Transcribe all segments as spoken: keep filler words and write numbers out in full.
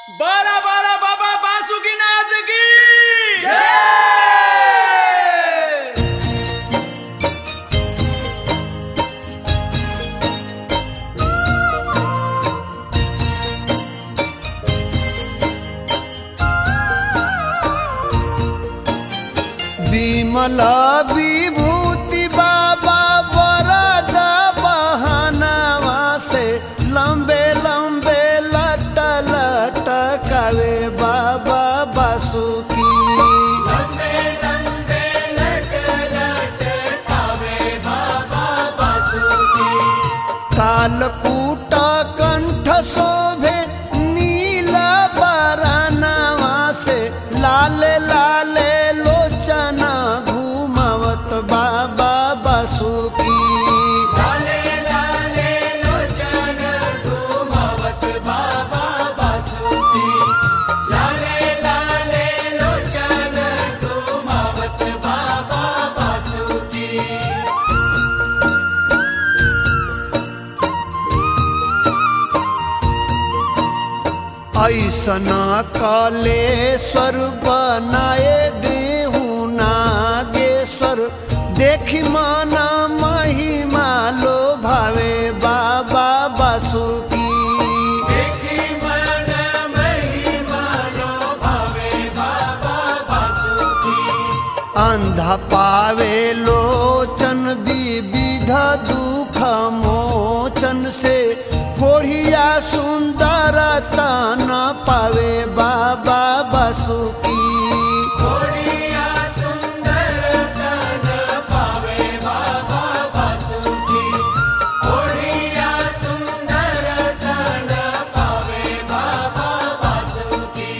बारा बारा बाबा बासुकीनाथ की विमल विभूति बाबा वरद बहनवा से लंबे लंबे लट लटकावे बाबा बासुकी। लंबे लंबे लट लटकावे बाबा बासुकी। कालकूट कंठ शोभे नील बरनवा से लाल लाले घूमवत बाबा बासुकी। लाले लाले लोचन घूमवत बाबा बासुकी। लाले लाले लोचन घूमवत बाबा बासुकी। ऐसना कलेश्वर बनाए देहु नागेश्वर देखी मन महिमा लो भावे बाबा बासुकी। देखी मन महिमा लो भावे बाबा बासुकी। अंधा पावे लोचन विविध दुख मोचन से कोढ़िया सुंदर तन पावे बाबा बासुकी। कोढ़िया सुंदर तन पावे बाबा बासुकी। कोढ़िया सुंदर तन पावे बाबा बासुकी।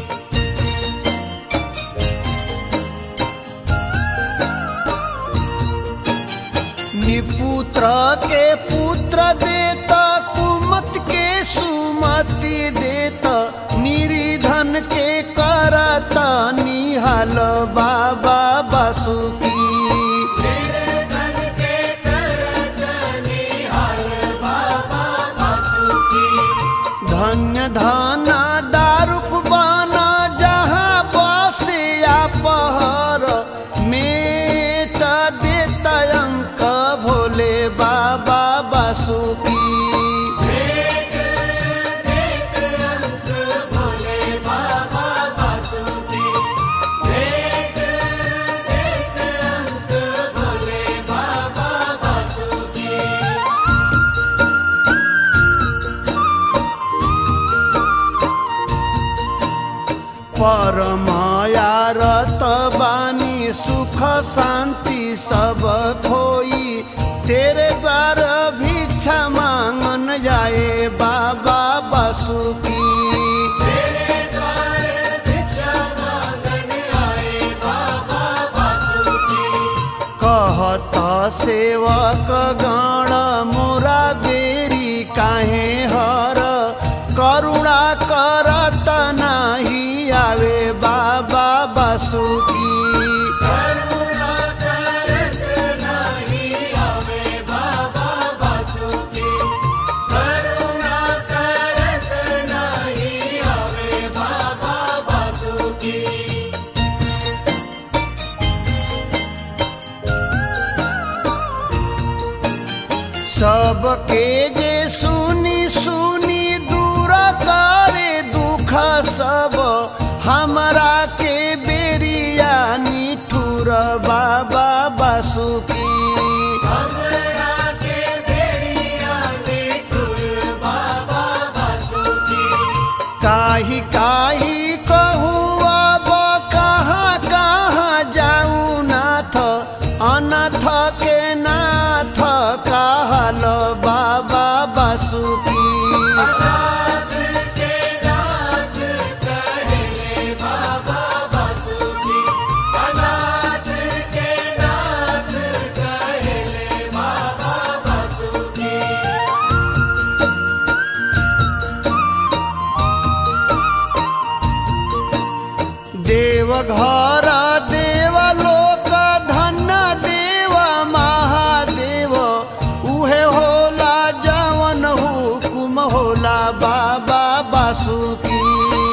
निपुत्र के पुत्र देता कुमत के सुमति देता निरिधन के करता निहाल बाबा बासुकी। निर्धन के करता निहाल बाबा बासुकी। धन्य धन दारुक बना जहाँ बसिया पहर मेट देता अंक भोले बाबा बासुकी। देख देख अंक भोले बाबा बासुकी। देख देख अंक भोले बाबा बासुकी। परमाया रत बानी सुख शांति सब खोई तेरे द्वार भिक्षा मांगन जाए बाबा बासुकी। तेरे द्वार भिक्षा मांगन आए बाबा बासुकी। कहत सेवक गण मोरा बेरी काहे हर करुणा करत नाही आवे बाबा बासुकी। करुणा करत नाही आवे बाबा बासुकी। करुणा करत नाही आवे बाबा बासुकी। सबके जे सुनी सुनी दूर करे दुख सब हमरा के बेरिया निठुर बाबा बासुकी। हमरा के बेरिया निठुर बाबा बासुकी। काही काही कहूँ अब कहाँ कहाँ जाऊँ नाथ अनाथ के नाथ कहल बाबा बासुकी। अनाथ के नाथ कहले बाबा बासुकी। अनाथ के नाथ कहले बाबा बासुकी। देवघर देवलोक धन्य देव महादेव उहे होला जवन हुकुम होला बाबा बासुकी।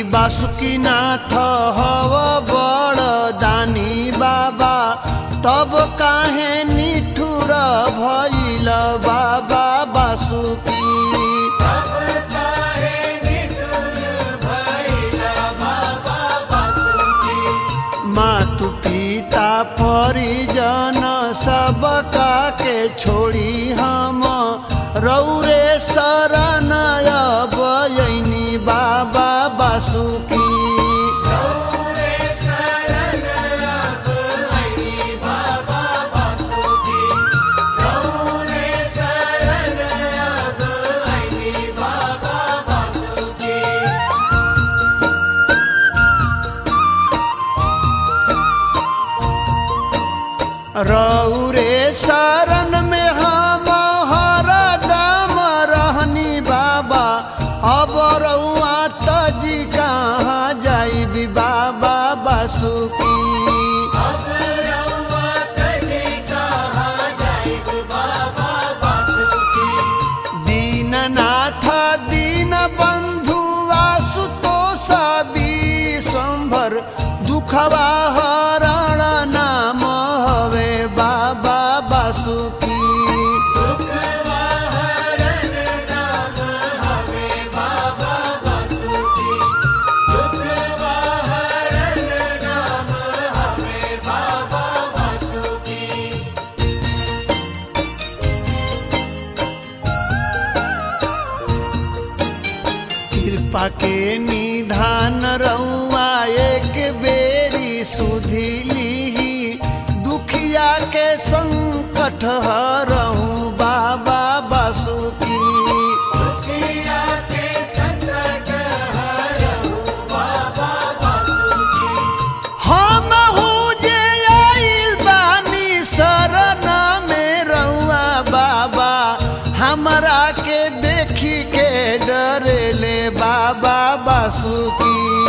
बासुकीनाथ हव बड़ दानी बाबा तब काहे निठुर भइल बाबा बासुकी मातु पिता परिजन सब काके छोड़ी हम रौरे शरण बयनी बाबा बासुकी रौरे शरण में हम हरदम रहनी बाबा अब रउआ तजी कहाँ जाइबी बाबा बासुकी दीननाथ दीन बंधु आशुतोष विश्वंभर दुखवा हरण नाम हवे बाबा बासुकी कृपा के निधान रउआ एक बेरी सुधी लीही दुखिया के संकट हरहूँ बाबा बासुकी हम हूँ जे आइल बानी शरण में रउआ बाबा हमरा के देखी के डरेले बाबा बासुकी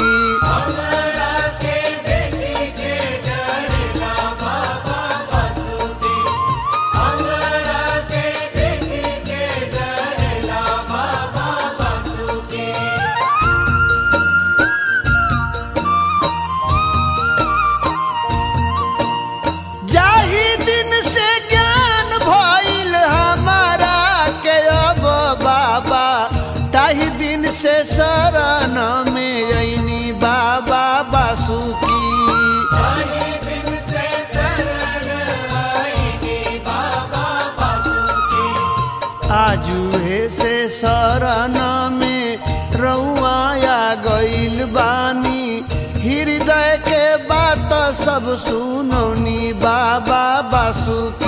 जाही दिन से ज्ञान भइल हमारा के अब बाबा ताही दिन से शरण में अइनी बाबा बासुकी आजुहे से शरण में रउआ गइल बानी हृदय के बात सब सुनौनी बाबा बासुकी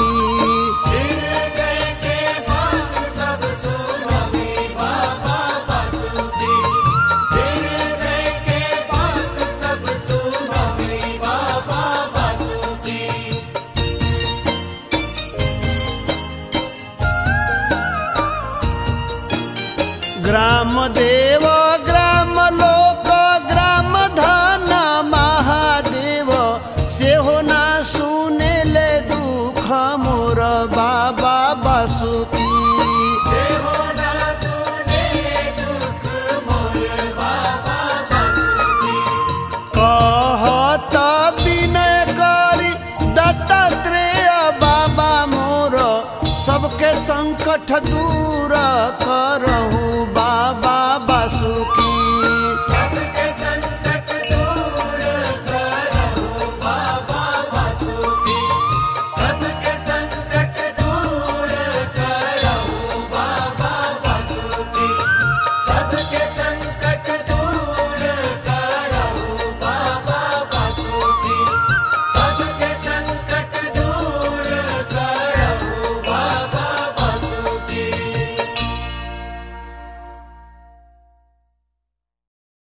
ग्राम देव ग्राम लोक ग्राम धन महादेव से हो ना सुने ले दुख मोर बाबा बासुकी कहत विनय करी दत्तात्रेय बाबा मोर सबके संकट दूर